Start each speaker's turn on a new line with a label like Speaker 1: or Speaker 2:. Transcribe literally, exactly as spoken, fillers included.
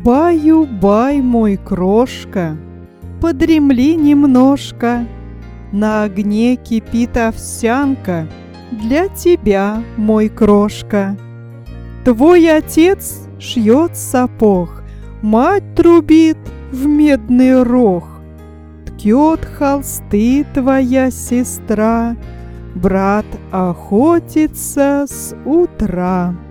Speaker 1: Баю-бай, мой крошка, подремли немножко. На огне кипит овсянка для тебя, мой крошка. Твой отец шьет сапог, мать трубит в медный рог. Ткет холсты твоя сестра, брат охотится с утра.